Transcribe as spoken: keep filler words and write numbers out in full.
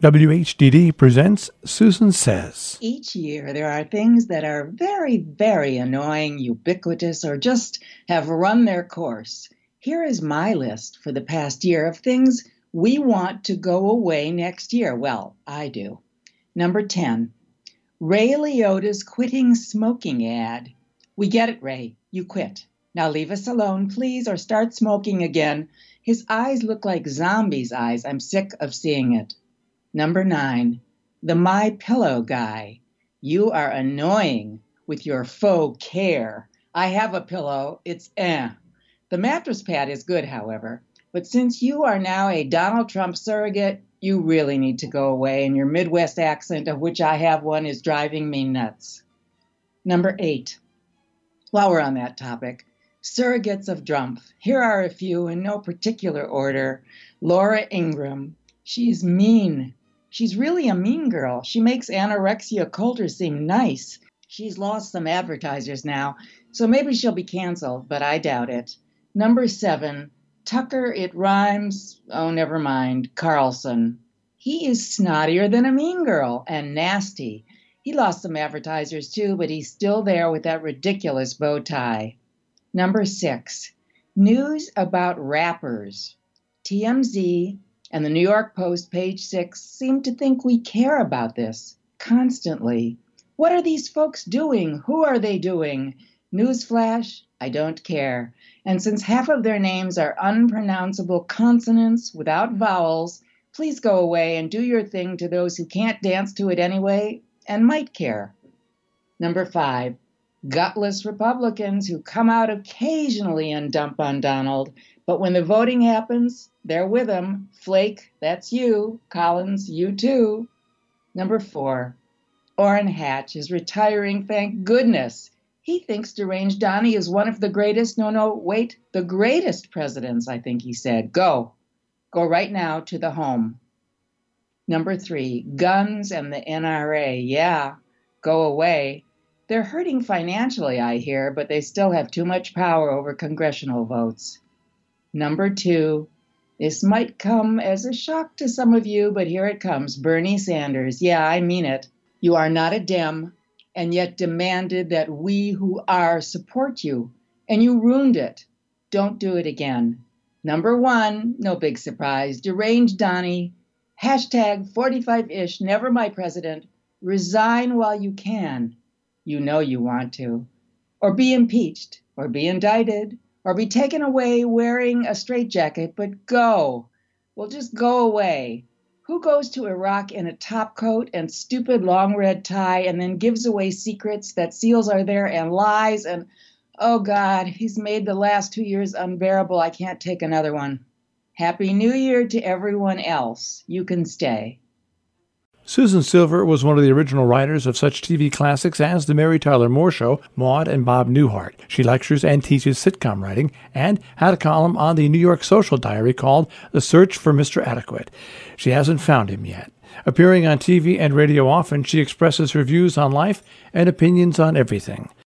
W H D D presents Susan Says. Each year, there are things that are very, very annoying, ubiquitous, or just have run their course. Here is my list for the past year of things we want to go away next year. Well, I do. Number ten, Ray Liotta's quitting smoking ad. We get it, Ray. You quit. Now leave us alone, please, or start smoking again. His eyes look like zombies' eyes. I'm sick of seeing it. Number nine, the My Pillow guy. You are annoying with your faux care. I have a pillow. It's eh. The mattress pad is good, however. But since you are now a Donald Trump surrogate, you really need to go away, and your Midwest accent, of which I have one, is driving me nuts. Number eight, while we're on that topic, surrogates of Trump. Here are a few in no particular order. Laura Ingraham. She's mean. She's really a mean girl. She makes Anorexia Coulter seem nice. She's lost some advertisers now, so maybe she'll be canceled, but I doubt it. Number seven, Tucker It Rhymes, oh, never mind, Carlson. He is snottier than a mean girl and nasty. He lost some advertisers too, but he's still there with that ridiculous bow tie. Number six, news about rappers. T M Z and the New York Post, page six, seem to think we care about this constantly. What are these folks doing? Who are they doing? Newsflash, I don't care. And since half of their names are unpronounceable consonants without vowels, please go away and do your thing to those who can't dance to it anyway and might care. Number five, gutless Republicans who come out occasionally and dump on Donald, but when the voting happens, they're with him. Flake, that's you. Collins, you too. Number four, Orrin Hatch is retiring, thank goodness. He thinks deranged Donnie is one of the greatest, no, no, wait, the greatest presidents, I think he said. Go. Go right now to the home. Number three, guns and the N R A. Yeah, go away. They're hurting financially, I hear, but they still have too much power over congressional votes. Number two, this might come as a shock to some of you, but here it comes. Bernie Sanders. Yeah, I mean it. You are not a Dem, and yet demanded that we who are support you, and you ruined it. Don't do it again. Number one, no big surprise, deranged Donnie. Hashtag forty-five-ish, never my president. Resign while you can. You know you want to. Or be impeached, or be indicted, or be taken away wearing a straitjacket, but go. Well, just go away. Who goes to Iraq in a topcoat and stupid long red tie and then gives away secrets that SEALs are there and lies and, oh God, he's made the last two years unbearable. I can't take another one. Happy New Year to everyone else. You can stay. Susan Silver was one of the original writers of such T V classics as The Mary Tyler Moore Show, Maude, and Bob Newhart. She lectures and teaches sitcom writing and had a column on the New York Social Diary called The Search for Mister Adequate. She hasn't found him yet. Appearing on T V and radio often, she expresses her views on life and opinions on everything.